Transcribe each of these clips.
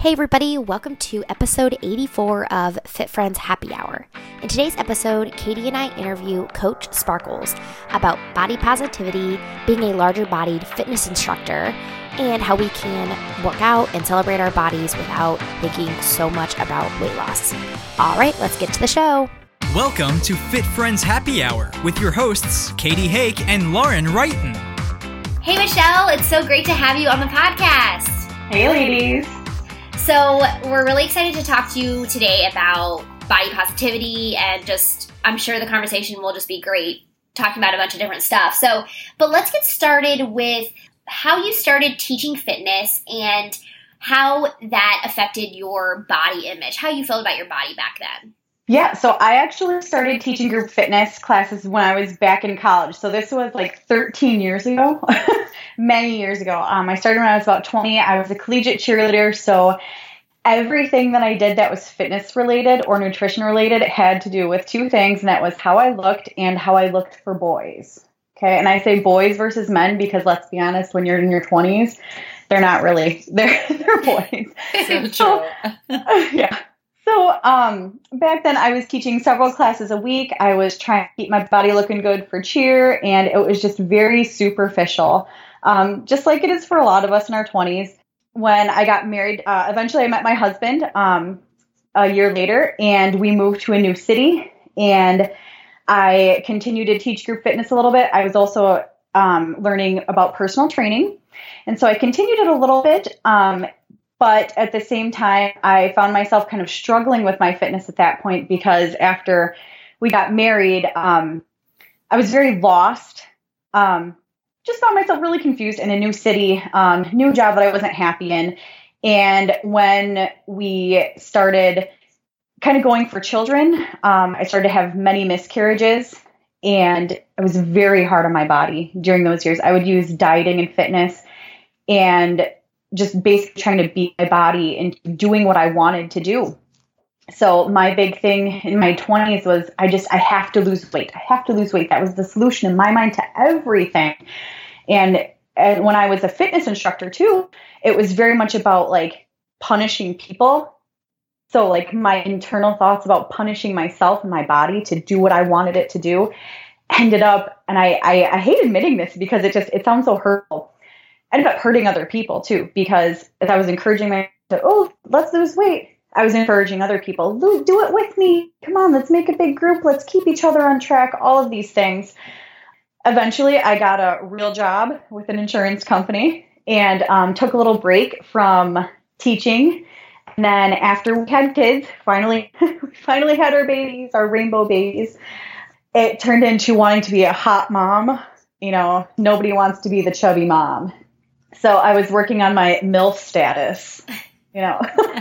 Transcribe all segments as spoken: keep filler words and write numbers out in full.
Hey everybody, welcome to episode eighty-four of Fit Friends Happy Hour. In today's episode, Katie and I interview Coach Sparkles about body positivity, being a larger-bodied fitness instructor, and how we can work out and celebrate our bodies without thinking so much about weight loss. All right, let's get to the show. Welcome to Fit Friends Happy Hour with your hosts, Katie Hake and Lauren Wrighton. Hey Michelle, it's so great to have you on the podcast. Hey ladies. So we're really excited to talk to you today about body positivity, and just, I'm sure the conversation will just be great talking about a bunch of different stuff. So, but let's get started with how you started teaching fitness and how that affected your body image, how you felt about your body back then. Yeah, so I actually started teaching group fitness classes when I was back in college. So this was like thirteen years ago, many years ago. Um, I started when I was about twenty. I was a collegiate cheerleader, so everything that I did that was fitness related or nutrition related had to do with two things, and that was how I looked and how I looked for boys. Okay, and I say boys versus men because let's be honest, when you're in your twenties, they're not really, they're, they're boys. So so, yeah. So um, back then I was teaching several classes a week. I was trying to keep my body looking good for cheer, and it was just very superficial, um, just like it is for a lot of us in our twenties. When I got married, uh, eventually I met my husband um, a year later, and we moved to a new city, and I continued to teach group fitness a little bit. I was also um, learning about personal training, and so I continued it a little bit. Um, But at the same time, I found myself kind of struggling with my fitness at that point because after we got married, um, I was very lost. Um, just found myself really confused in a new city, um, new job that I wasn't happy in. And when we started kind of going for children, um, I started to have many miscarriages, and it was very hard on my body during those years. I would use dieting and fitness and just basically trying to beat my body and doing what I wanted to do. So my big thing in my twenties was I just, I have to lose weight. I have to lose weight. That was the solution in my mind to everything. And, and when I was a fitness instructor too, it was very much about like punishing people. So like my internal thoughts about punishing myself and my body to do what I wanted it to do ended up, and I, I, I hate admitting this because it just, it sounds so hurtful. I ended up hurting other people too, because as I was encouraging myself to, oh, let's lose weight, I was encouraging other people, do it with me. Come on, let's make a big group. Let's keep each other on track. All of these things. Eventually, I got a real job with an insurance company and um, took a little break from teaching. And then after we had kids, finally, we finally had our babies, our rainbow babies, it turned into wanting to be a hot mom. You know, nobody wants to be the chubby mom. So I was working on my MILF status, you know.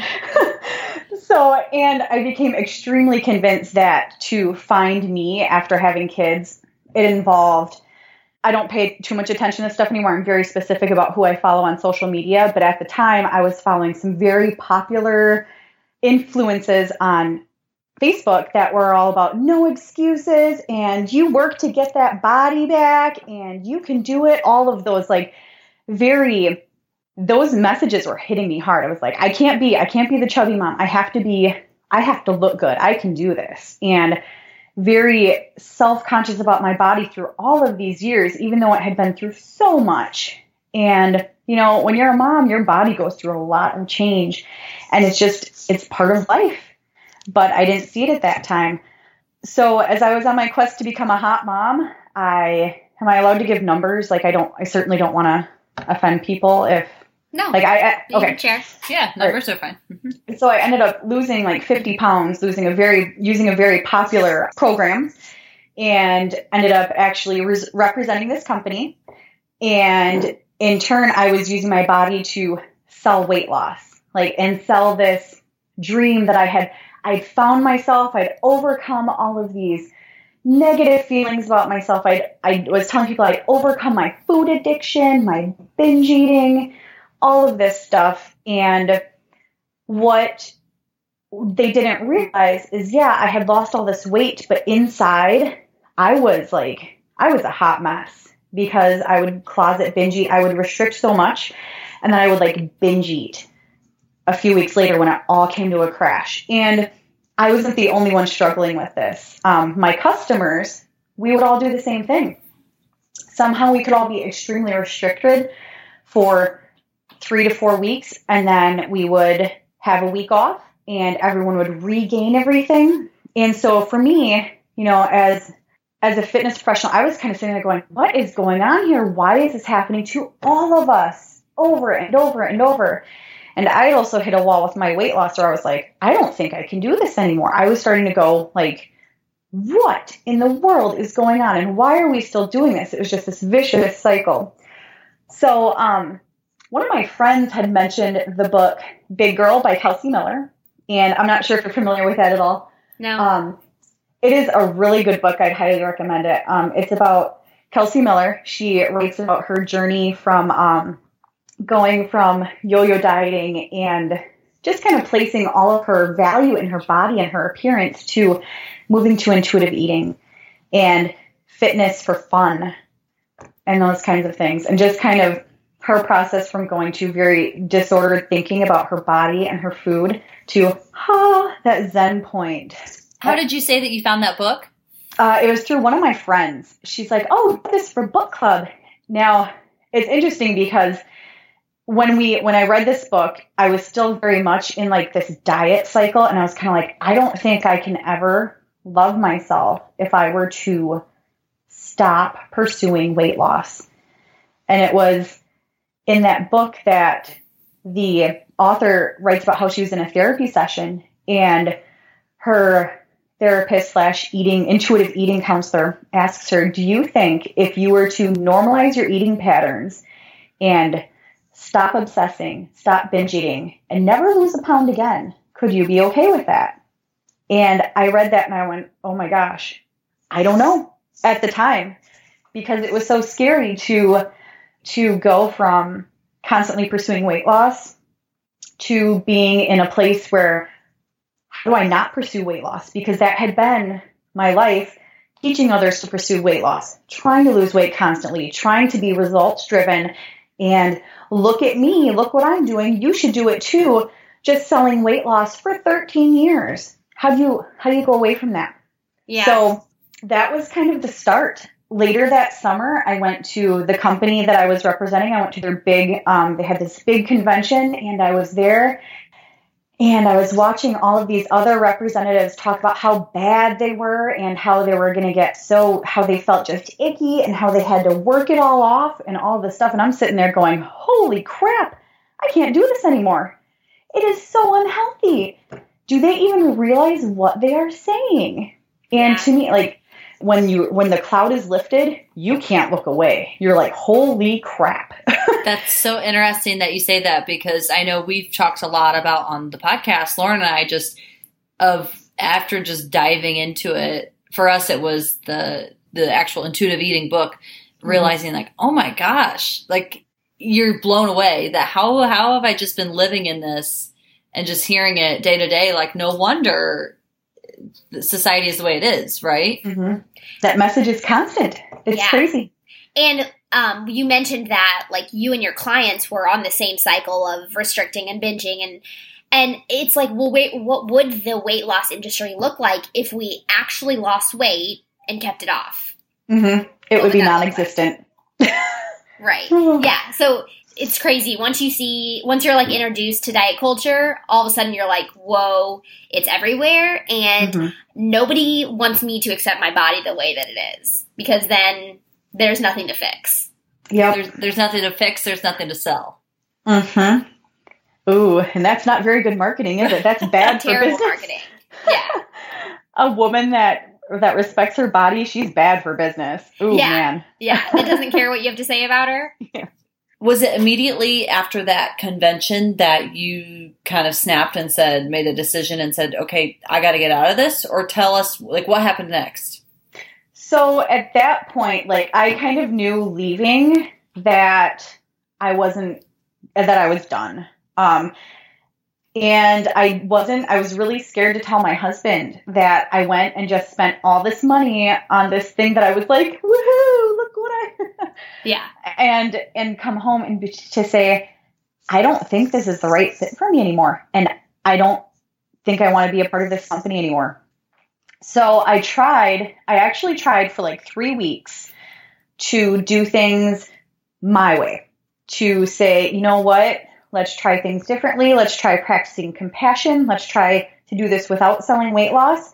So, and I became extremely convinced that to find me after having kids, it involved, I don't pay too much attention to stuff anymore. I'm very specific about who I follow on social media. But at the time, I was following some very popular influences on Facebook that were all about no excuses and you work to get that body back and you can do it. All of those like very, those messages were hitting me hard. I was like, I can't be, I can't be the chubby mom. I have to be, I have to look good. I can do this. And very self-conscious about my body through all of these years, even though it had been through so much. And, you know, when you're a mom, your body goes through a lot of change and it's just, it's part of life. But I didn't see it at that time. So as I was on my quest to become a hot mom, I, am I allowed to give numbers? Like I don't, I certainly don't want to offend people if no like I, I you okay can share. Yeah, numbers are fine. Mm-hmm. So I ended up losing like fifty pounds, losing a very using a very popular program, and ended up actually res- representing this company, and in turn I was using my body to sell weight loss, like and sell this dream that I had I'd found myself. I'd overcome all of these negative feelings about myself. I I was telling people I'd overcome my food addiction, my binge eating, all of this stuff. And what they didn't realize is, yeah, I had lost all this weight, but inside I was like, I was a hot mess because I would closet binge eat. I would restrict so much, and then I would like binge eat. a few weeks later when it all came to a crash. And I wasn't the only one struggling with this. Um, my customers, we would all do the same thing. Somehow we could all be extremely restricted for three to four weeks, and then we would have a week off, and everyone would regain everything. And so for me, you know, as as a fitness professional, I was kind of sitting there going, what is going on here? Why is this happening to all of us over and over and over? And I also hit a wall with my weight loss where I was like, I don't think I can do this anymore. I was starting to go like, what in the world is going on? And why are we still doing this? It was just this vicious cycle. So um, one of my friends had mentioned the book Big Girl by Kelsey Miller. And I'm not sure if you're familiar with that at all. No. Um, it is a really good book. I'd highly recommend it. Um, it's about Kelsey Miller. She writes about her journey from um, going from yo-yo dieting and just kind of placing all of her value in her body and her appearance to moving to intuitive eating and fitness for fun and those kinds of things. And just kind of her process from going to very disordered thinking about her body and her food to ah, that Zen point. How did you say that you found that book? Uh, it was through one of my friends. She's like, oh, this is for book club. Now, it's interesting because when we when I read this book, I was still very much in like this diet cycle. And I was kind of like, I don't think I can ever love myself if I were to stop pursuing weight loss. And it was in that book that the author writes about how she was in a therapy session and her therapist slash eating intuitive eating counselor asks her, do you think if you were to normalize your eating patterns and stop obsessing, stop binge eating, and never lose a pound again, could you be okay with that? And I read that and I went, oh my gosh, I don't know at the time, because it was so scary to to go from constantly pursuing weight loss to being in a place where, how do I not pursue weight loss? Because that had been my life, teaching others to pursue weight loss, trying to lose weight constantly, trying to be results driven. And look at me, look what I'm doing. You should do it too. Just selling weight loss for thirteen years. How do you, how do you go away from that? Yeah. So that was kind of the start. Later that summer, I went to the company that I was representing. I went to their big, um, they had this big convention, and I was there. And I was watching all of these other representatives talk about how bad they were and how they were going to get so, how they felt just icky and how they had to work it all off and all this stuff. And I'm sitting there going, holy crap, I can't do this anymore. It is so unhealthy. Do they even realize what they are saying? And Yeah. to me, like, when you when the cloud is lifted, you can't look away. You're like, holy crap. That's so interesting that you say that, because I know we've talked a lot about on the podcast, Lauren and I, just of after just diving into it. For us, it was the the actual intuitive eating book, realizing mm-hmm. like, oh my gosh, like you're blown away that how how have I just been living in this and just hearing it day to day? Like, no wonder society is the way it is, right? Mm-hmm. That message is constant. It's Yeah. crazy. And um, you mentioned that like you and your clients were on the same cycle of restricting and binging, and and it's like, well, wait, what would the weight loss industry look like if we actually lost weight and kept it off? Mm-hmm. It What would be would that look non-existent. Right. Yeah. So it's crazy. Once you see, once you're like introduced to diet culture, all of a sudden you're like, whoa, it's everywhere. And Mm-hmm. nobody wants me to accept my body the way that it is, because then there's nothing to fix. Yep. There's there's nothing to fix. There's nothing to sell. Mm-hmm. Ooh, and that's not very good marketing, is it? That's bad for Terrible business. marketing. Yeah. A woman that that respects her body, she's bad for business. Ooh, Yeah. man. Yeah. It doesn't care what you have to say about her. Was it immediately after that convention that you kind of snapped and said, made a decision and said, okay, I got to get out of this? Or tell us, like, what happened next? So at that point, like, I kind of knew leaving that I wasn't, that I was done. Um, and I wasn't, I was really scared to tell my husband that I went and just spent all this money on this thing that I was like, woohoo, look what I, Yeah. and, and come home and be, to say, I don't think this is the right fit for me anymore. And I don't think I want to be a part of this company anymore. So I tried, I actually tried for like three weeks to do things my way, to say, you know what, let's try things differently. Let's try practicing compassion. Let's try to do this without selling weight loss.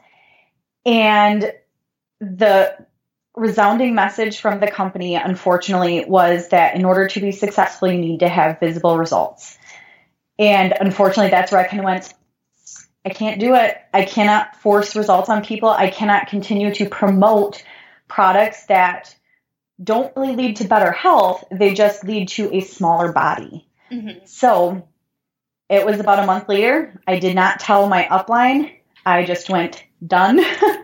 And the resounding message from the company, unfortunately, was that in order to be successful, you need to have visible results. And unfortunately, that's where I kind of went, I can't do it. I cannot force results on people. I cannot continue to promote products that don't really lead to better health. They just lead to a smaller body. Mm-hmm. So it was about a month later. I did not tell my upline. I just went, done.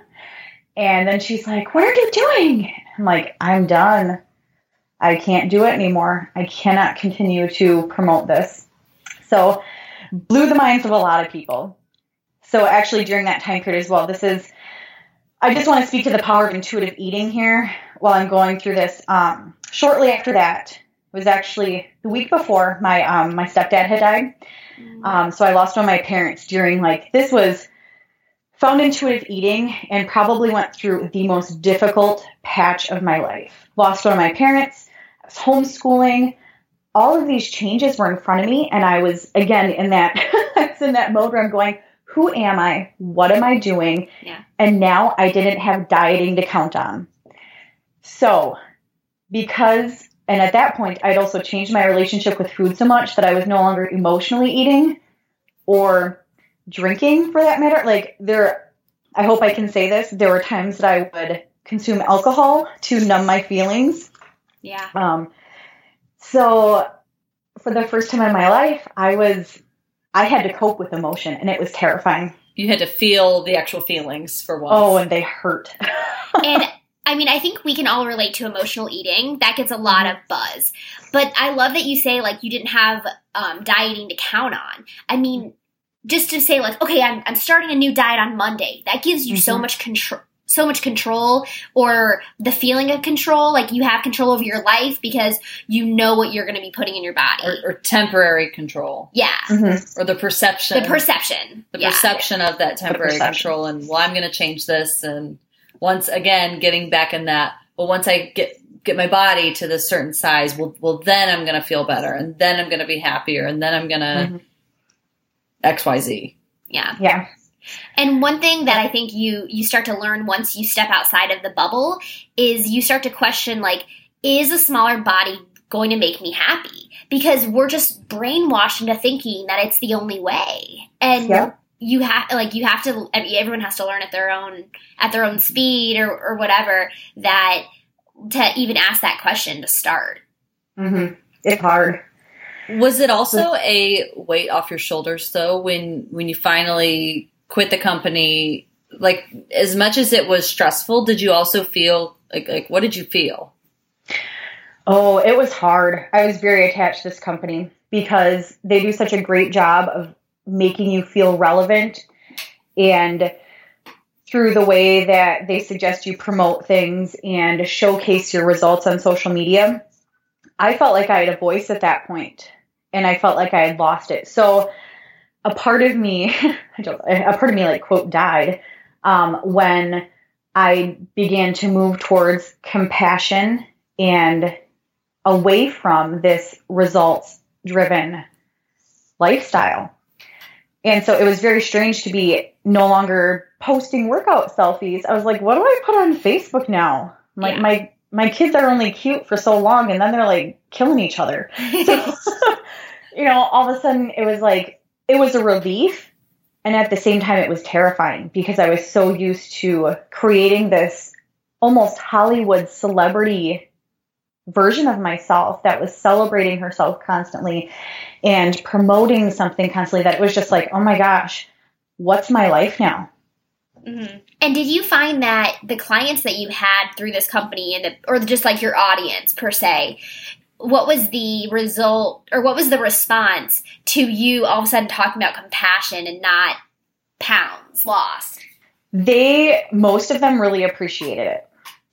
And then she's like, what are you doing? I'm like, I'm done. I can't do it anymore. I cannot continue to promote this. So blew the minds of a lot of people. So actually during that time period as well, this is, I just want to speak to the power of intuitive eating here while I'm going through this. Um, shortly after that was actually the week before my, um, my stepdad had died. Um, so I lost one of my parents during like, this was found intuitive eating and probably went through the most difficult patch of my life. Lost one of my parents. I was homeschooling. All of these changes were in front of me. And I was, again, in that, I was in that mode where I'm going, who am I? What am I doing? Yeah. And now I didn't have dieting to count on. So because, and at that point, I'd also changed my relationship with food so much that I was no longer emotionally eating or drinking for that matter. Like there, I hope I can say this. There were times that I would consume alcohol to numb my feelings. Yeah. Um, so for the first time in my life, I was, I had to cope with emotion and it was terrifying. You had to feel the actual feelings for once. Oh, and they hurt. And I mean, I think we can all relate to emotional eating. That gets a lot of buzz. But I love that you say, like, you didn't have um, dieting to count on. I mean, just to say, like, okay, I'm, I'm starting a new diet on Monday. That gives you mm-hmm. so much control. so much control, or the feeling of control, like you have control over your life because you know what you're going to be putting in your body. Or, or temporary control. Yeah. Mm-hmm. Or the perception. The perception. The yeah. perception of that temporary control and, well, I'm going to change this. And once again, getting back in that, well, once I get get my body to this certain size, well, well then I'm going to feel better. And then I'm going to be happier. And then I'm going to mm-hmm. X, Y, Z. Yeah. Yeah. And one thing that I think you you start to learn once you step outside of the bubble is you start to question, like, is a smaller body going to make me happy? Because we're just brainwashed into thinking that it's the only way. And yeah. you have like you have to I mean, everyone has to learn at their own at their own speed or, or whatever, that to even ask that question to start. Mm-hmm. It's hard. Was it also a weight off your shoulders though when when you finally quit the company? Like, as much as it was stressful, did you also feel like, like what did you feel? Oh, it was hard. I was very attached to this company because they do such a great job of making you feel relevant, and through the way that they suggest you promote things and showcase your results on social media, I felt like I had a voice at that point, and I felt like I had lost it. So a part of me, I don't, a part of me, like, quote, died um, when I began to move towards compassion and away from this results-driven lifestyle. And so it was very strange to be no longer posting workout selfies. I was like, what do I put on Facebook now? Like, yeah. my my kids are only cute for so long, and then they're, like, killing each other. So, you know, all of a sudden it was like, it was a relief, and at the same time it was terrifying because I was so used to creating this almost Hollywood celebrity version of myself that was celebrating herself constantly and promoting something constantly that it was just like, oh my gosh, what's my life now? Mm-hmm. And did you find that the clients that you had through this company, and the, or just like your audience per se, what was the result, or what was the response to you all of a sudden talking about compassion and not pounds lost? They, most of them really appreciated it.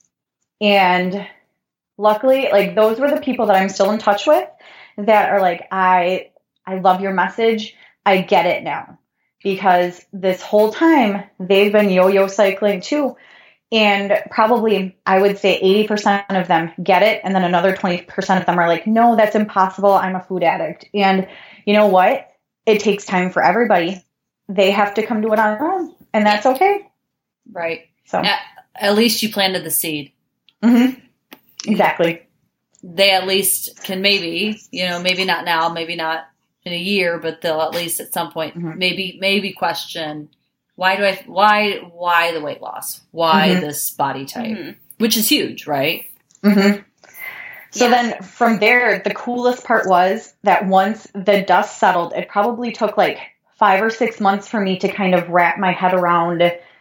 And luckily, like, those were the people that I'm still in touch with that are like, I I love your message. I get it now. Because this whole time they've been yo-yo cycling too. And probably I would say eighty percent of them get it. And then another twenty percent of them are like, no, that's impossible. I'm a food addict. And you know what? It takes time for everybody. They have to come to it on their own. And that's okay. Right. So at, at least you planted the seed. Mm-hmm. Exactly. They at least can maybe, you know, maybe not now, maybe not in a year, but they'll at least at some point mm-hmm. maybe maybe question, why do I why why the weight loss? Why mm-hmm. this body type? Mm-hmm. Which is huge, right? Mm-hmm. So yeah. Then from there, the coolest part was that once the dust settled, it probably took like five or six months for me to kind of wrap my head around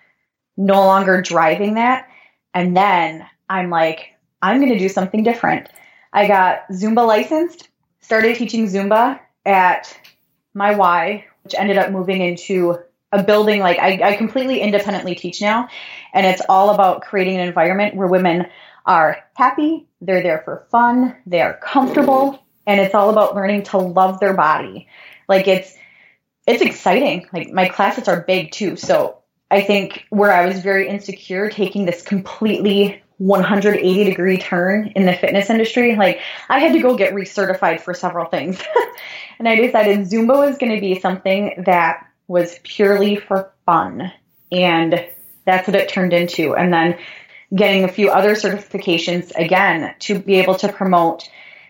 no longer driving that. And then I'm like, I'm going to do something different. I got Zumba licensed, started teaching Zumba at my Y, which ended up moving into a building. Like I, I completely independently teach now. And it's all about creating an environment where women are happy. They're there for fun. They are comfortable. And it's all about learning to love their body. Like it's, it's exciting. Like my classes are big too. So I think where I was very insecure, taking this completely one hundred eighty degree turn in the fitness industry, like I had to go get recertified for several things. And I decided Zumba was going to be something that was purely for fun. And that's what it turned into. And then getting a few other certifications again to be able to promote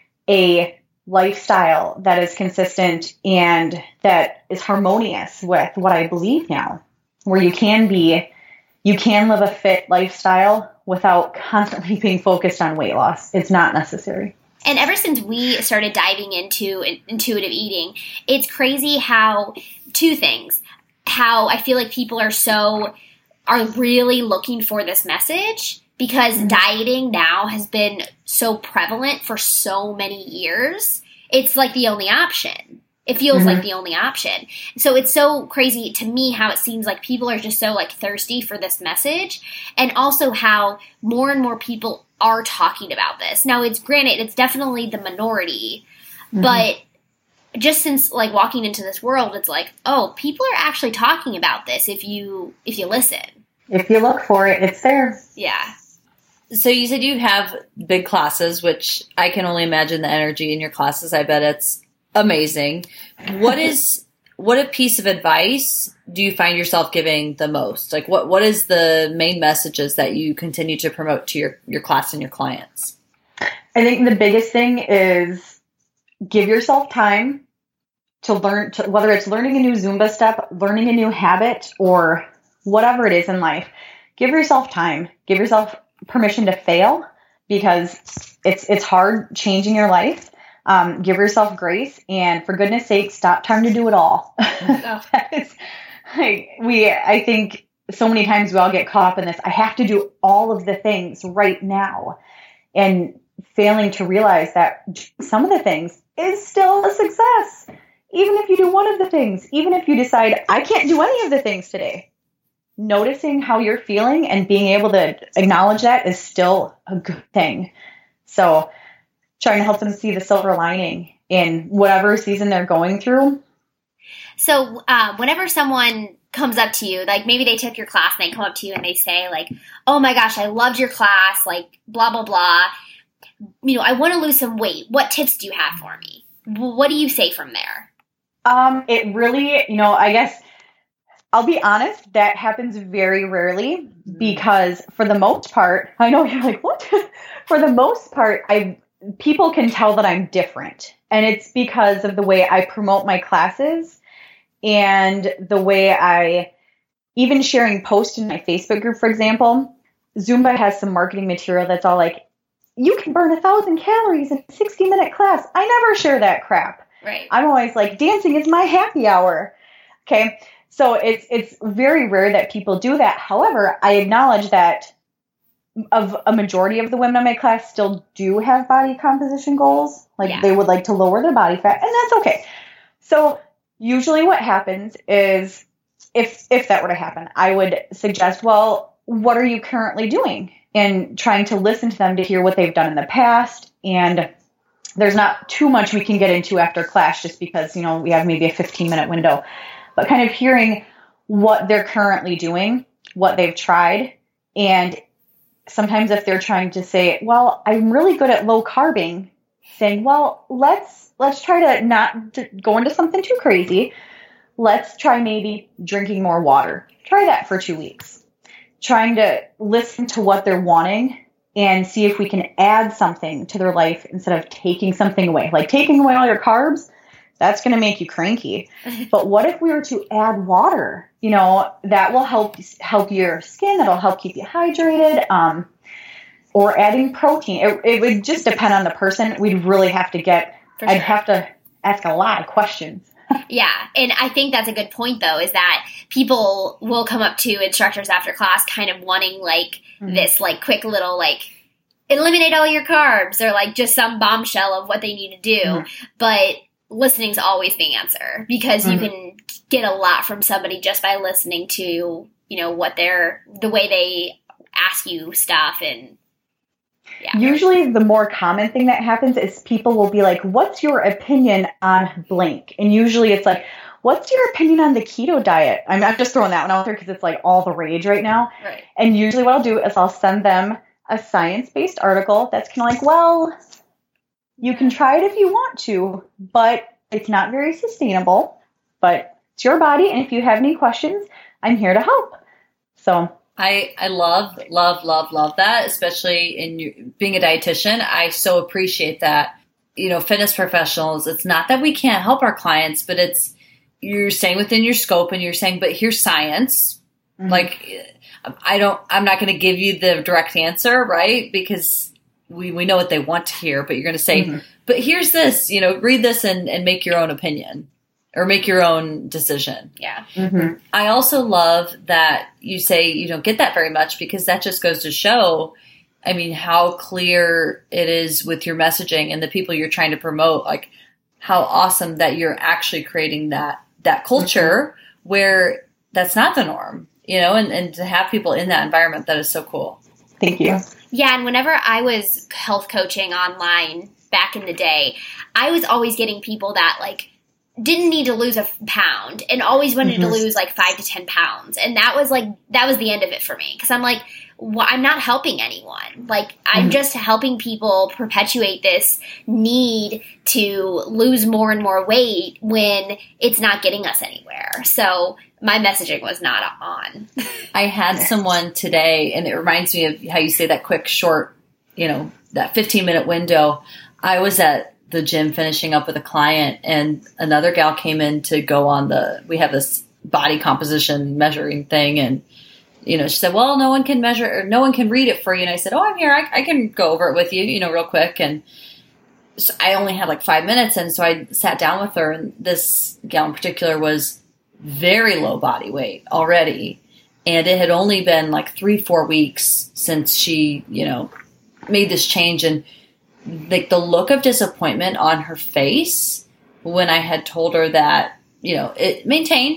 a lifestyle that is consistent and that is harmonious with what I believe now, where you can be, you can live a fit lifestyle without constantly being focused on weight loss. It's not necessary. And ever since we started diving into intuitive eating, it's crazy how, two things, how I feel like people are so, are really looking for this message because mm-hmm. dieting now has been so prevalent for so many years. It's like the only option. It feels mm-hmm. like the only option. So it's so crazy to me how it seems like people are just so like thirsty for this message, and also how more and more people are talking about this. Now it's granted, it's definitely the minority, mm-hmm. but just since like walking into this world, it's like, oh, people are actually talking about this if you if you listen. If you look for it, it's there. Yeah. So you said you have big classes, which I can only imagine the energy in your classes. I bet it's amazing. What is what a piece of advice do you find yourself giving the most? Like what what is the main messages that you continue to promote to your, your class and your clients? I think the biggest thing is give yourself time to learn, to, whether it's learning a new Zumba step, learning a new habit, or whatever it is in life. Give yourself time. Give yourself permission to fail because it's it's hard changing your life. Um, give yourself grace, and for goodness sake, stop trying to do it all. That is, like, we, I think so many times we all get caught up in this. I have to do all of the things right now, and failing to realize that some of the things is still a success. Even if you do one of the things, even if you decide I can't do any of the things today, noticing how you're feeling and being able to acknowledge that is still a good thing. So trying to help them see the silver lining in whatever season they're going through. So uh, whenever someone comes up to you, like maybe they took your class and they come up to you and they say like, oh my gosh, I loved your class, like blah, blah, blah. You know, I want to lose some weight. What tips do you have for me? What do you say from there? Um, it really, you know, I guess I'll be honest, that happens very rarely because for the most part, I know you're like, what? For the most part, I people can tell that I'm different. And it's because of the way I promote my classes and the way I, even sharing posts in my Facebook group, for example, Zumba has some marketing material that's all like, you can burn a thousand calories in a sixty minute class. I never share that crap. Right. I'm always like, dancing is my happy hour. Okay. So it's, it's very rare that people do that. However, I acknowledge that of a majority of the women in my class still do have body composition goals. Like yeah. they would like to lower their body fat, and that's okay. So usually what happens is if, if that were to happen, I would suggest, well, what are you currently doing? And trying to listen to them to hear what they've done in the past and there's not too much we can get into after class just because, you know, we have maybe a fifteen minute window, but kind of hearing what they're currently doing, what they've tried. And sometimes if they're trying to say, well, I'm really good at low carbing, saying, well, let's, let's try to not to go into something too crazy. Let's try maybe drinking more water. Try that for two weeks. Trying to listen to what they're wanting and see if we can add something to their life instead of taking something away. Like taking away all your carbs, that's going to make you cranky. But what if we were to add water? You know, that will help help your skin. That'll help keep you hydrated. Um, or adding protein. It, it would just depend on the person. We'd really have to get, For sure. I'd have to ask a lot of questions. Yeah, and I think that's a good point, though, is that people will come up to instructors after class kind of wanting, like, mm-hmm. this, like, quick little, like, eliminate all your carbs or, like, just some bombshell of what they need to do. Mm-hmm. But listening's always the answer because mm-hmm. you can get a lot from somebody just by listening to, you know, what they're, the way they ask you stuff and yeah. Usually the more common thing that happens is people will be like, what's your opinion on blank? And usually it's like, what's your opinion on the keto diet? I'm, I'm just throwing that one out there because it's like all the rage right now. Right. And usually what I'll do is I'll send them a science-based article that's kind of like, well, you can try it if you want to, but it's not very sustainable. But it's your body. And if you have any questions, I'm here to help. So I, I love, love, love, love that, especially in your, being a dietitian. I so appreciate that. You know, fitness professionals, it's not that we can't help our clients, but it's, you're staying within your scope and you're saying, but here's science. Mm-hmm. Like, I don't, I'm not going to give you the direct answer, right? Because we, we know what they want to hear, but you're going to say, mm-hmm. but here's this, you know, read this and, and make your own opinion. Or make your own decision. Yeah. Mm-hmm. I also love that you say you don't get that very much because that just goes to show, I mean, how clear it is with your messaging and the people you're trying to promote. Like how awesome that you're actually creating that that culture mm-hmm. where that's not the norm, you know, and, and to have people in that environment, that is so cool. Thank you. Yeah, and whenever I was health coaching online back in the day, I was always getting people that like didn't need to lose a pound and always wanted mm-hmm. to lose like five to ten pounds. And that was like, that was the end of it for me. Cause I'm like, well, I'm not helping anyone. Like I'm mm-hmm. just helping people perpetuate this need to lose more and more weight when it's not getting us anywhere. So my messaging was not on. I had someone today and it reminds me of how you say that quick, short, you know, that fifteen minute window. I was at the gym finishing up with a client and another gal came in to go on the, we have this body composition measuring thing. And, you know, she said, well, no one can measure or no one can read it for you. And I said, oh, I'm here. I, I can go over it with you, you know, real quick. And so I only had like five minutes. And so I sat down with her and this gal in particular was very low body weight already. And it had only been like three, four weeks since she, you know, made this change. And like the look of disappointment on her face when I had told her that, you know, it maintained,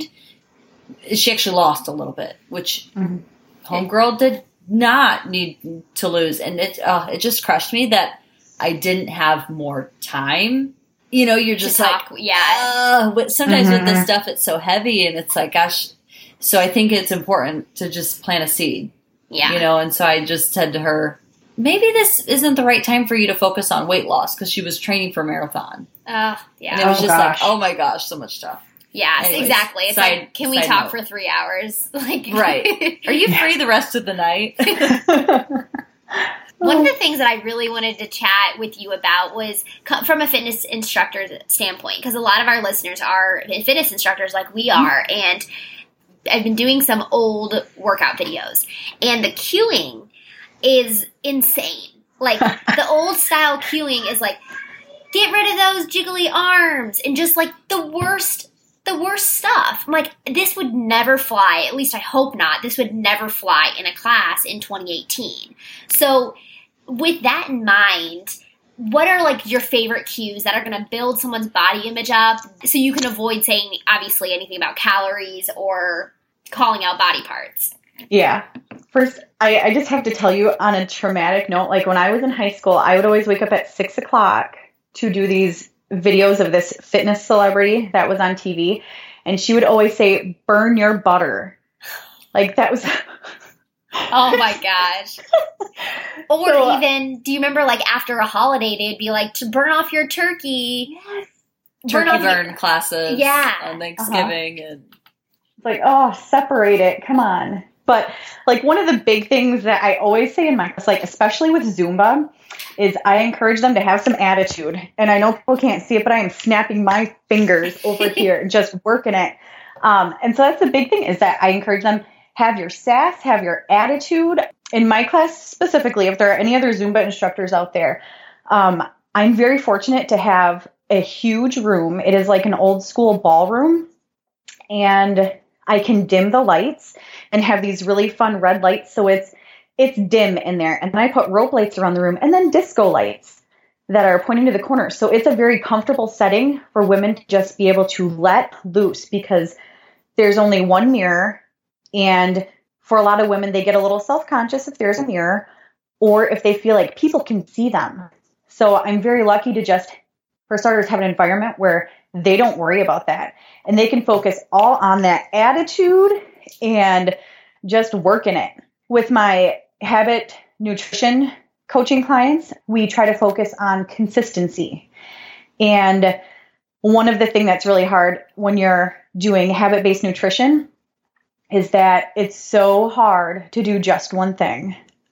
she actually lost a little bit, which mm-hmm. homegirl did not need to lose. And it, uh, it just crushed me that I didn't have more time. You know, you're just like, yeah. Uh, sometimes mm-hmm. with this stuff, it's so heavy and it's like, gosh. So I think it's important to just plant a seed. Yeah. You know, and so I just said to her, maybe this isn't the right time for you to focus on weight loss because she was training for a marathon. Uh, yeah. And it was oh, just gosh. like, oh my gosh, so much stuff. Yeah, Anyways, exactly. It's side, like, can we talk note. for three hours? Like, right. Are you free the rest of the night? One of the things that I really wanted to chat with you about was from a fitness instructor's standpoint, because a lot of our listeners are fitness instructors like we are, and I've been doing some old workout videos, and the cueing is insane. Like, the old style cueing is like, get rid of those jiggly arms, and just like the worst, the worst stuff. I'm like, this would never fly, at least I hope not, this would never fly in a class in twenty eighteen. So with that in mind, what are like your favorite cues that are going to build someone's body image up so you can avoid saying obviously anything about calories or calling out body parts? Yeah. First, I, I just have to tell you on a traumatic note, like when I was in high school, I would always wake up at six o'clock to do these videos of this fitness celebrity that was on T V, and she would always say, burn your butter. Like that was... Oh my gosh. Or so, even, do you remember like after a holiday, they'd be like, to burn off your turkey. Yes. Turkey burn, burn your, classes yeah. on Thanksgiving. Uh-huh. and It's like, oh, separate it. Come on. But like one of the big things that I always say in my class, like especially with Zumba, is I encourage them to have some attitude. And I know people can't see it, but I am snapping my fingers over here, just working it. Um, and so that's the big thing, is that I encourage them, have your sass, have your attitude. In my class specifically, if there are any other Zumba instructors out there, um, I'm very fortunate to have a huge room. It is like an old school ballroom, and I can dim the lights and have these really fun red lights. So it's it's dim in there. And then I put rope lights around the room and then disco lights that are pointing to the corners. So it's a very comfortable setting for women to just be able to let loose, because there's only one mirror. And for a lot of women, they get a little self-conscious if there's a mirror, or if they feel like people can see them. So I'm very lucky to just, for starters, have an environment where they don't worry about that. And they can focus all on that attitude and just working it. With my habit nutrition coaching clients, we try to focus on consistency. And one of the things that's really hard when you're doing habit-based nutrition is that it's so hard to do just one thing.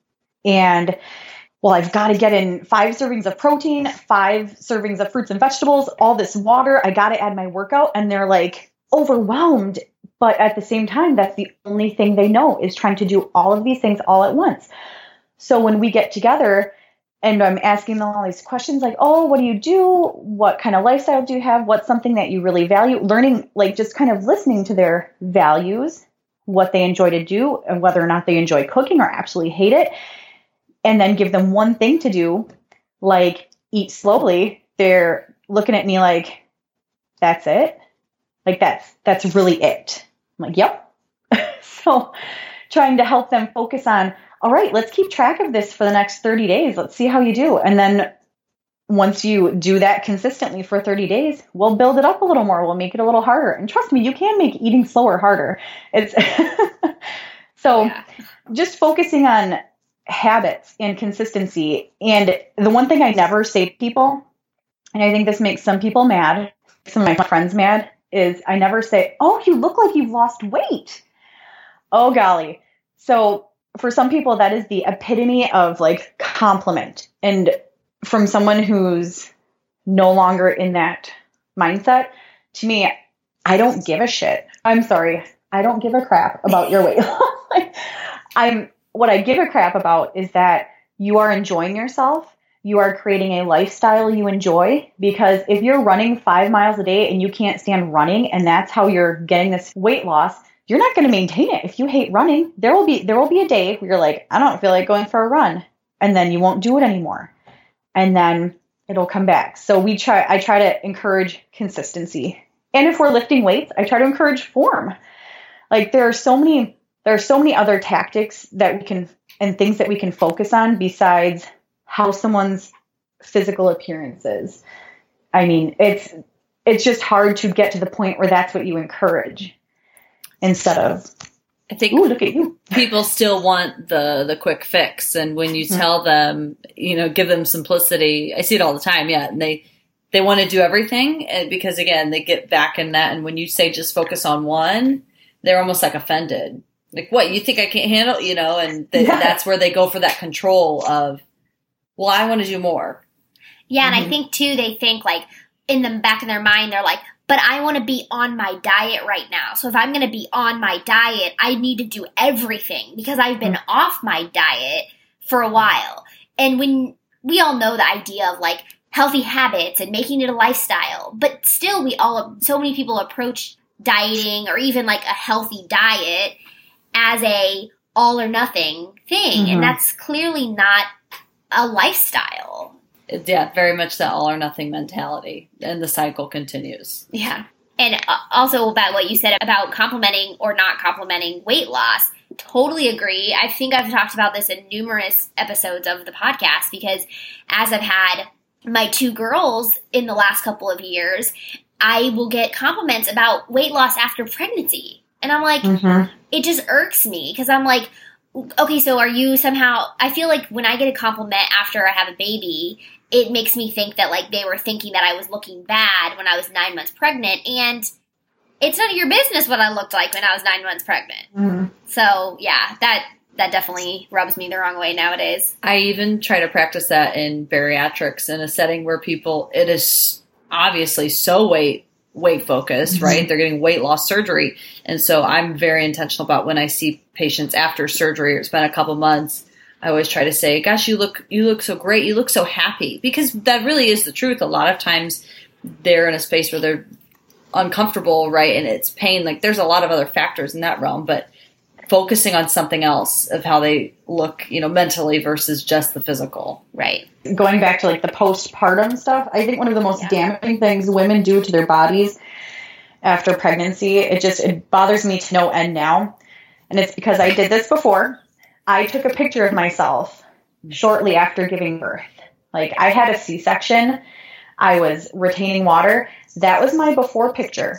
And well, I've got to get in five servings of protein, five servings of fruits and vegetables, all this water. I got to add my workout. And they're like overwhelmed. But at the same time, that's the only thing they know, is trying to do all of these things all at once. So when we get together and I'm asking them all these questions like, oh, what do you do? What kind of lifestyle do you have? What's something that you really value? Learning, like just kind of listening to their values, what they enjoy to do, and whether or not they enjoy cooking or absolutely hate it. And then give them one thing to do, like eat slowly. They're looking at me like, that's it? Like that's, that's really it. I'm like, yep. So trying to help them focus on, all right, let's keep track of this for the next thirty days. Let's see how you do. And then once you do that consistently for thirty days, we'll build it up a little more. We'll make it a little harder. And trust me, you can make eating slower harder. It's so yeah. Just focusing on habits and consistency. And the one thing I never say to people, and I think this makes some people mad, some of my friends mad, is I never say, oh, you look like you've lost weight. Oh, golly. So for some people, that is the epitome of like compliment. And from someone who's no longer in that mindset, to me, I don't give a shit. I'm sorry. I don't give a crap about your weight loss. like, I'm What I give a crap about is that you are enjoying yourself. You are creating a lifestyle you enjoy, because if you're running five miles a day and you can't stand running, and that's how you're getting this weight loss, you're not going to maintain it. If you hate running, there will be, there will be a day where you're like, I don't feel like going for a run. And then you won't do it anymore. And then it'll come back. So we try, I try to encourage consistency. And if we're lifting weights, I try to encourage form. Like there are so many There are so many other tactics that we can, and things that we can focus on besides how someone's physical appearance is. I mean, it's, it's just hard to get to the point where that's what you encourage instead of, I think ooh, look at you. People still want the, the quick fix. And when you tell them, you know, give them simplicity, I see it all the time. Yeah. And they, they want to do everything, and because again, they get back in that. And when you say just focus on one, they're almost like offended. Like, what, you think I can't handle, you know, and th- yeah. That's where they go for that control of, well, I want to do more. Yeah, and mm-hmm. I think, too, they think, like, in the back of their mind, they're like, but I want to be on my diet right now. So if I'm going to be on my diet, I need to do everything because I've been mm-hmm. off my diet for a while. And when we all know the idea of, like, healthy habits and making it a lifestyle, but still we all, so many people approach dieting or even, like, a healthy diet as a all or nothing thing. Mm-hmm. And that's clearly not a lifestyle. Yeah, very much that all or nothing mentality. And the cycle continues. Yeah. And also about what you said about complimenting or not complimenting weight loss. Totally agree. I think I've talked about this in numerous episodes of the podcast because as I've had my two girls in the last couple of years, I will get compliments about weight loss after pregnancy. And I'm like, mm-hmm. it just irks me because I'm like, okay, so are you somehow, I feel like when I get a compliment after I have a baby, it makes me think that like they were thinking that I was looking bad when I was nine months pregnant. And it's none of your business what I looked like when I was nine months pregnant. Mm-hmm. So yeah, that, that definitely rubs me the wrong way nowadays. I even try to practice that in bariatrics in a setting where people, it is obviously so weight weight focused, right? Mm-hmm. They're getting weight loss surgery. And so I'm very intentional about when I see patients after surgery or it's been a couple months, I always try to say, gosh, you look, you look so great. You look so happy, because that really is the truth. A lot of times they're in a space where they're uncomfortable, right? And it's pain. Like there's a lot of other factors in that realm, but focusing on something else of how they look, you know, mentally versus just the physical. Right. Going back to like the postpartum stuff, I think one of the most yeah. damaging things women do to their bodies after pregnancy, it just, it bothers me to no end now. And it's because I did this before. I took a picture of myself shortly after giving birth. Like I had a C-section. I was retaining water. That was my before picture.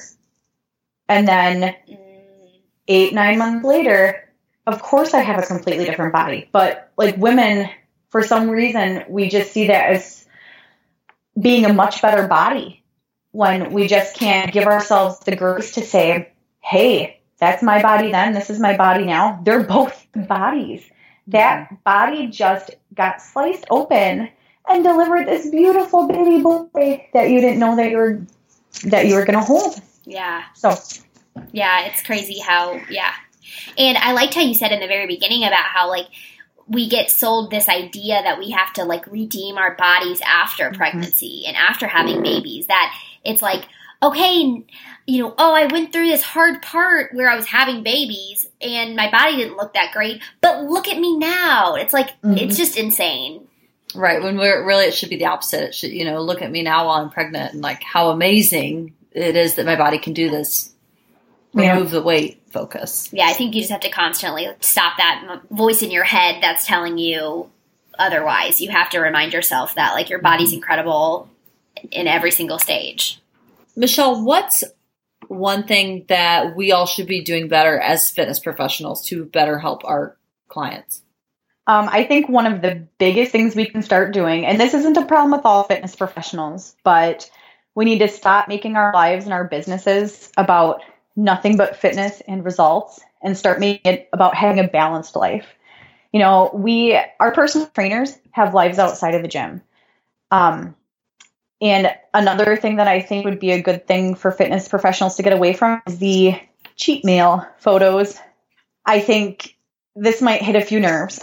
And then eight, nine months later, of course I have a completely different body. But like women, for some reason, we just see that as being a much better body when we just can't give ourselves the grace to say, hey, that's my body then, this is my body now. They're both bodies. That body just got sliced open and delivered this beautiful baby boy that you didn't know that you were that you were going to hold. Yeah. So yeah, it's crazy how, yeah. And I liked how you said in the very beginning about how, like, we get sold this idea that we have to, like, redeem our bodies after pregnancy mm-hmm. and after having babies. That it's like, okay, you know, oh, I went through this hard part where I was having babies and my body didn't look that great, but look at me now. It's like, mm-hmm. it's just insane. Right. When we're really, it should be the opposite. It should, you know, look at me now while I'm pregnant and, like, how amazing it is that my body can do this. Remove yeah. the weight focus. Yeah, I think you just have to constantly stop that voice in your head that's telling you otherwise. You have to remind yourself that, like, your body's incredible in every single stage. Michelle, what's one thing that we all should be doing better as fitness professionals to better help our clients? Um, I think one of the biggest things we can start doing, and this isn't a problem with all fitness professionals, but we need to stop making our lives and our businesses about nothing but fitness and results and start making it about having a balanced life. You know, we, our personal trainers have lives outside of the gym. Um, and another thing that I think would be a good thing for fitness professionals to get away from is the cheat meal photos. I think this might hit a few nerves.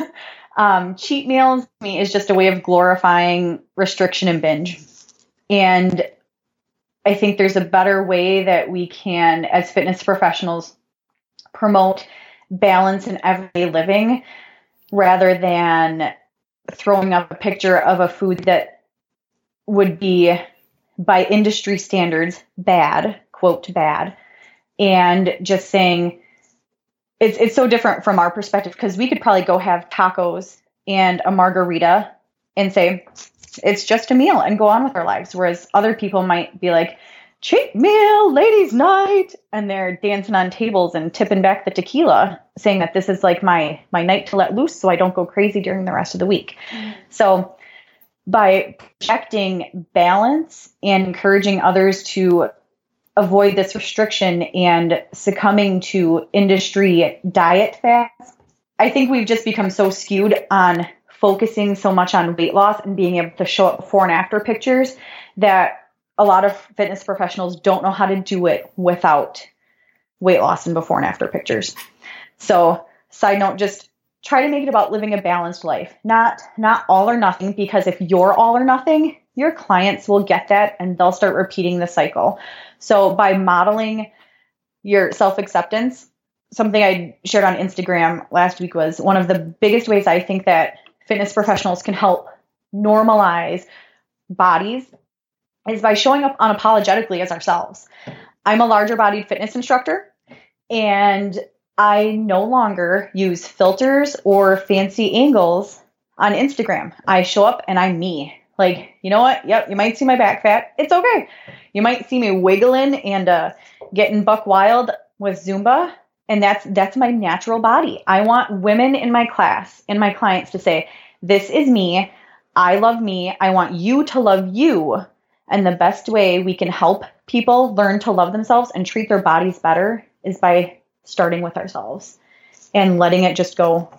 um, cheat meals to me is just a way of glorifying restriction and binge. And I think there's a better way that we can, as fitness professionals, promote balance in everyday living rather than throwing up a picture of a food that would be, by industry standards, bad, quote, bad, and just saying it's it's so different from our perspective because we could probably go have tacos and a margarita and say, it's just a meal and go on with our lives. Whereas other people might be like, cheat meal, ladies' night. And they're dancing on tables and tipping back the tequila, saying that this is like my, my night to let loose so I don't go crazy during the rest of the week. Mm-hmm. So by projecting balance and encouraging others to avoid this restriction and succumbing to industry diet fads, I think we've just become so skewed on focusing so much on weight loss and being able to show up before and after pictures that a lot of fitness professionals don't know how to do it without weight loss and before and after pictures. So side note, just try to make it about living a balanced life, not, not all or nothing, because if you're all or nothing, your clients will get that and they'll start repeating the cycle. So by modeling your self-acceptance, something I shared on Instagram last week was one of the biggest ways I think that fitness professionals can help normalize bodies is by showing up unapologetically as ourselves. I'm a larger bodied fitness instructor, and I no longer use filters or fancy angles on Instagram. I show up and I'm me. Like, you know what? Yep, you might see my back fat. It's okay. You might see me wiggling and uh, getting buck wild with Zumba. And that's that's my natural body. I want women in my class and my clients to say, this is me. I love me. I want you to love you. And the best way we can help people learn to love themselves and treat their bodies better is by starting with ourselves and letting it just go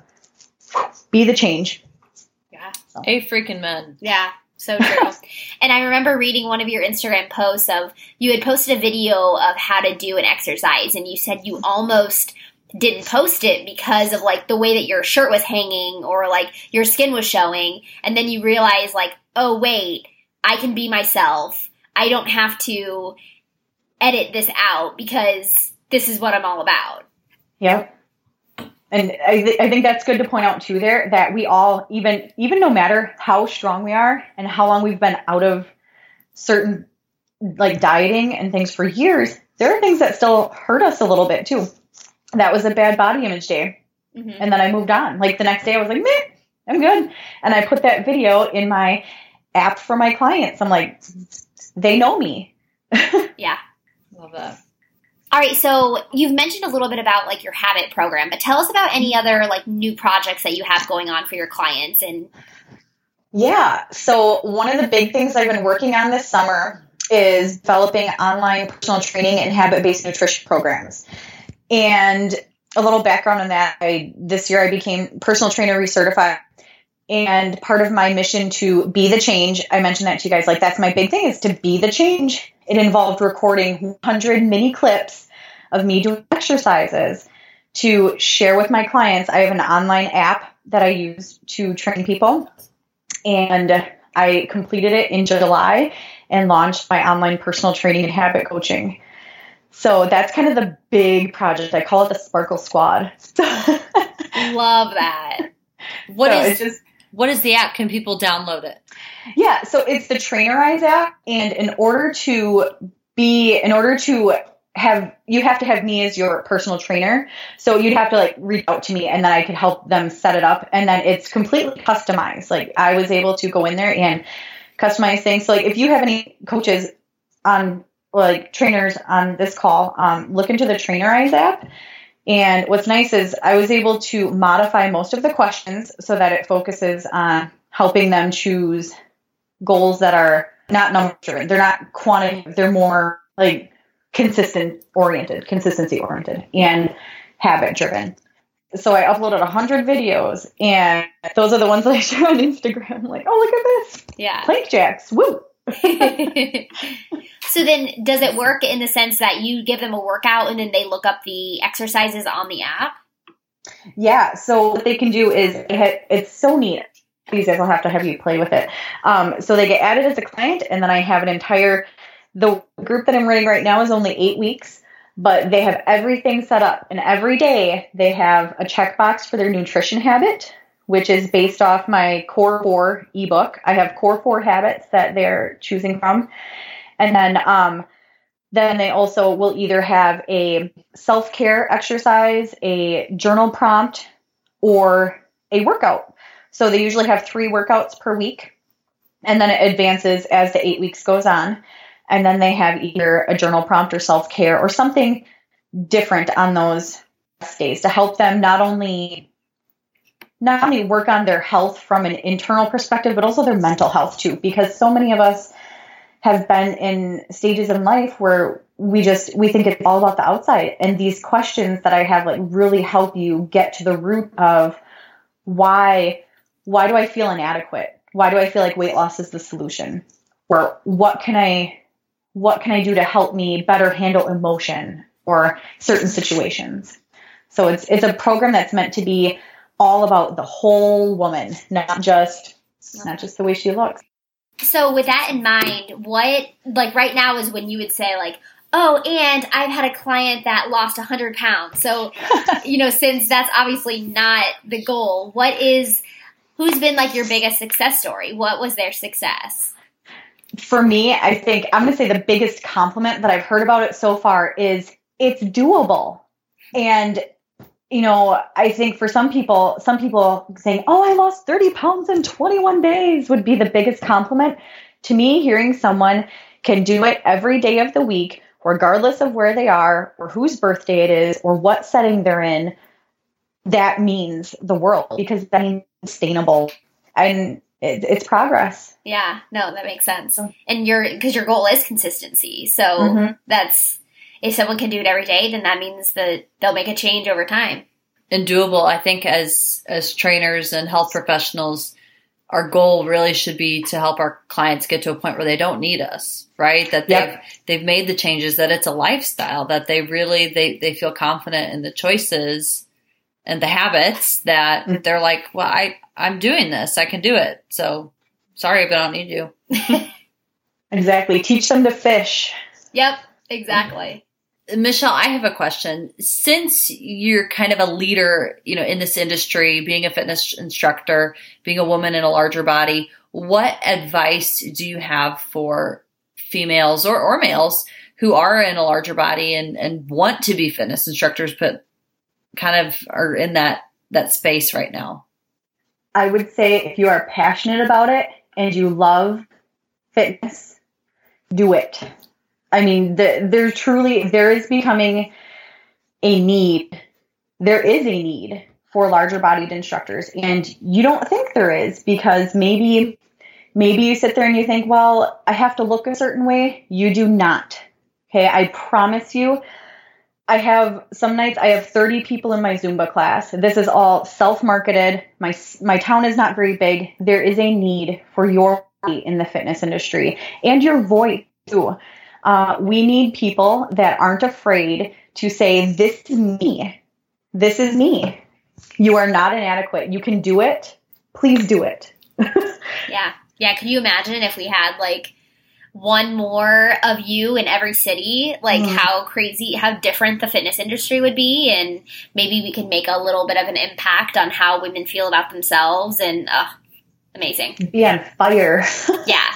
be the change. Yeah. So. Hey, freaking men. Yeah. So true. And I remember reading one of your Instagram posts of you had posted a video of how to do an exercise, and you said you almost didn't post it because of like the way that your shirt was hanging or like your skin was showing. And then you realize like, oh, wait, I can be myself. I don't have to edit this out because this is what I'm all about. Yep. And I, th- I think that's good to point out too there that we all, even even no matter how strong we are and how long we've been out of certain like dieting and things for years, there are things that still hurt us a little bit too. That was a bad body image day. Mm-hmm. And then I moved on. Like the next day I was like, meh, I'm good. And I put that video in my app for my clients. I'm like, they know me. Yeah. Love that. All right, so you've mentioned a little bit about like your habit program, but tell us about any other like new projects that you have going on for your clients. And yeah, so one of the big things I've been working on this summer is developing online personal training and habit-based nutrition programs. And a little background on that, I this year I became personal trainer recertified. And part of my mission to be the change, I mentioned that to you guys, like that's my big thing is to be the change. It involved recording one hundred mini clips of me doing exercises to share with my clients. I have an online app that I use to train people. And I completed it in July and launched my online personal training and habit coaching. So that's kind of the big project. I call it the Sparkle Squad. Love that. What so is it's just What is the app? Can people download it? Yeah, so it's the Trainerize app, and in order to be, in order to have, you have to have me as your personal trainer. So you'd have to like reach out to me, and then I could help them set it up, and then it's completely customized. Like I was able to go in there and customize things. So like if you have any coaches on, like trainers on this call, um, look into the Trainerize app. And what's nice is I was able to modify most of the questions so that it focuses on helping them choose goals that are not number driven. They're not quantitative. They're more like consistent oriented, consistency oriented, and habit driven. So I uploaded one hundred videos, and those are the ones that I share on Instagram. I'm like, oh, look at this. Yeah. Plank jacks. Woo. So then does it work in the sense that you give them a workout and then they look up the exercises on the app? Yeah. So what they can do is it's so neat. These guys will have to have you play with it. Um, so they get added as a client, and then I have an entire, the group that I'm running right now is only eight weeks, but they have everything set up. And every day they have a checkbox for their nutrition habit, which is based off my Core four ebook. I have Core four habits that they're choosing from. And then, um, then they also will either have a self-care exercise, a journal prompt, or a workout. So they usually have three workouts per week, and then it advances as the eight weeks goes on. And then they have either a journal prompt or self-care or something different on those days to help them not only not only work on their health from an internal perspective, but also their mental health too, because so many of us have been in stages in life where we just, we think it's all about the outside. And these questions that I have like really help you get to the root of why, why do I feel inadequate? Why do I feel like weight loss is the solution? Or what can I, what can I do to help me better handle emotion or certain situations? So it's, it's a program that's meant to be all about the whole woman, not just, not just the way she looks. So with that in mind, what, like right now is when you would say like, oh, and I've had a client that lost one hundred pounds. So, you know, since that's obviously not the goal, what is, who's been like your biggest success story? What was their success? For me, I think I'm going to say the biggest compliment that I've heard about it so far is it's doable. And you know, I think for some people, some people saying, oh, I lost thirty pounds in twenty-one days would be the biggest compliment. To me, hearing someone can do it every day of the week, regardless of where they are or whose birthday it is or what setting they're in, that means the world, because that means sustainable and it, it's progress. Yeah, no, that makes sense. And your because your goal is consistency. So mm-hmm. that's, if someone can do it every day, then that means that they'll make a change over time. And doable. I think as as trainers and health professionals, our goal really should be to help our clients get to a point where they don't need us, right? That they've yep. they've made the changes, that it's a lifestyle, that they really they they feel confident in the choices and the habits, that mm-hmm. they're like, well, I I'm doing this, I can do it. So sorry, but I don't need you. Exactly. Teach them to fish. Yep. Exactly. Michelle, I have a question. Since you're kind of a leader, you know, in this industry, being a fitness instructor, being a woman in a larger body, what advice do you have for females or, or males who are in a larger body and, and want to be fitness instructors, but kind of are in that, that space right now? I would say if you are passionate about it and you love fitness, do it. I mean, the, there truly, there is becoming a need. There is a need for larger bodied instructors. And you don't think there is, because maybe, maybe you sit there and you think, well, I have to look a certain way. You do not. Okay. I promise you, I have some nights I have thirty people in my Zumba class. This is all self-marketed. My, my town is not very big. There is a need for your body in the fitness industry and your voice too. Uh, we need people that aren't afraid to say, this is me. This is me. You are not inadequate. You can do it. Please do it. Yeah. Yeah. Could you imagine if we had like one more of you in every city, like mm. how crazy, how different the fitness industry would be. And maybe we could make a little bit of an impact on how women feel about themselves. And uh, amazing. Be on fire. Yeah.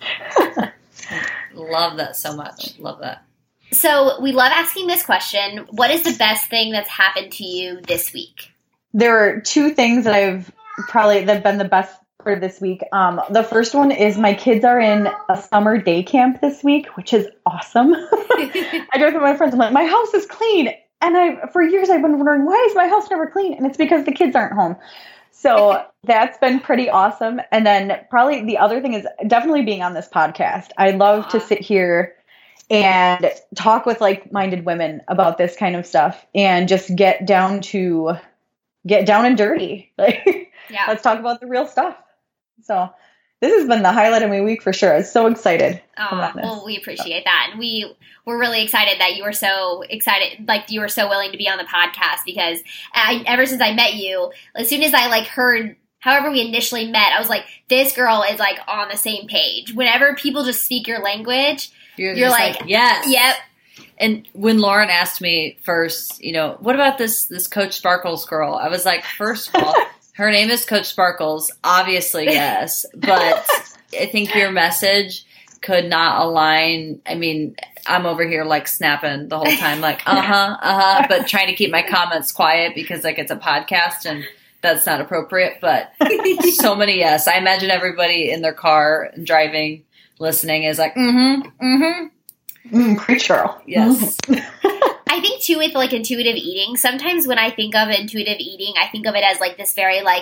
Love that so much. Love that. So we love asking this question. What is the best thing that's happened to you this week? There are two things that I've probably that have been the best for this week. Um, the first one is my kids are in a summer day camp this week, which is awesome. I go to my friends, I'm like, my house is clean. And I, for years I've been wondering, why is my house never clean? And it's because the kids aren't home. So that's been pretty awesome. And then probably the other thing is definitely being on this podcast. I love Aww. to sit here and talk with like-minded women about this kind of stuff and just get down to get down and dirty. Like, yeah. Let's talk about the real stuff. So this has been the highlight of my week for sure. I'm so excited. Oh, well, we appreciate that. And we were really excited that you were so excited, like you were so willing to be on the podcast, because I, ever since I met you, as soon as I like heard, however we initially met, I was like, this girl is like on the same page. Whenever people just speak your language, you're, you're like, like, yes. Yep. And when Lauren asked me first, you know, what about this, this Coach Sparkles girl? I was like, first of all, her name is Coach Sparkles. Obviously, yes. But I think your message could not align. I mean, I'm over here like snapping the whole time, like, uh-huh, uh-huh, but trying to keep my comments quiet because like it's a podcast and that's not appropriate. But so many yes. I imagine everybody in their car and driving, listening is like, mm-hmm, mm-hmm. Mm, preach, girl. Yes. I think too with like intuitive eating, sometimes when I think of intuitive eating, I think of it as like this very like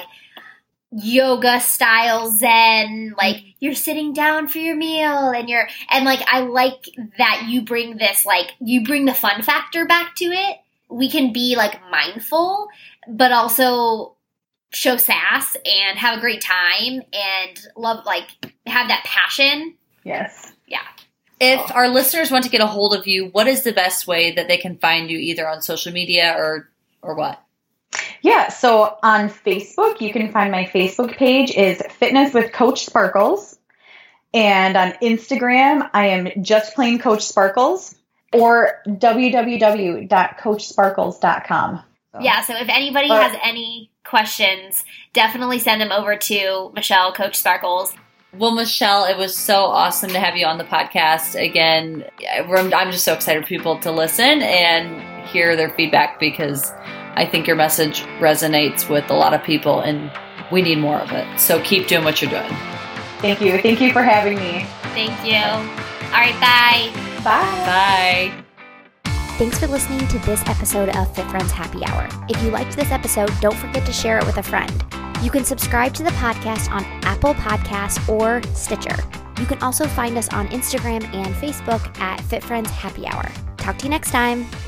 yoga style zen, like you're sitting down for your meal and you're, and like I like that you bring this, like you bring the fun factor back to it. We can be like mindful, but also show sass and have a great time and love, like have that passion. Yes. Yeah. If our listeners want to get a hold of you, what is the best way that they can find you, either on social media or or what? Yeah, so on Facebook, you can find my Facebook page is Fitness with Coach Sparkles. And on Instagram, I am just plain Coach Sparkles, or w w w dot coach sparkles dot com. So. Yeah, so if anybody but, has any questions, definitely send them over to Michelle, Coach Sparkles. Well, Michelle, it was so awesome to have you on the podcast again. I'm just so excited for people to listen and hear their feedback, because I think your message resonates with a lot of people, and we need more of it. So keep doing what you're doing. Thank you. Thank you for having me. Thank you. All right, bye. Bye. Bye. Thanks for listening to this episode of Fit Friends Happy Hour. If you liked this episode, don't forget to share it with a friend. You can subscribe to the podcast on Apple Podcasts or Stitcher. You can also find us on Instagram and Facebook at Fit Friends Happy Hour. Talk to you next time.